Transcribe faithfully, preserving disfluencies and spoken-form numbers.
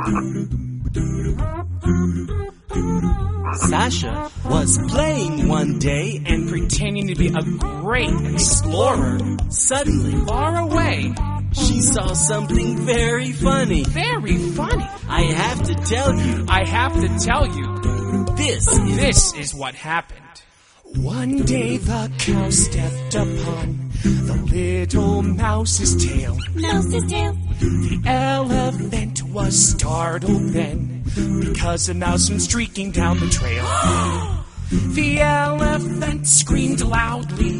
Sasha was playing one day and pretending to be a great explorer. Suddenly, Far away, she saw something very funny. very funny. I have to tell you, I have to tell you, this is... this is what happened. One day the cow stepped upon the little mouse's tail. Mouse's tail. The elephant was startled then, because a mouse went streaking down the trail. The elephant screamed loudly.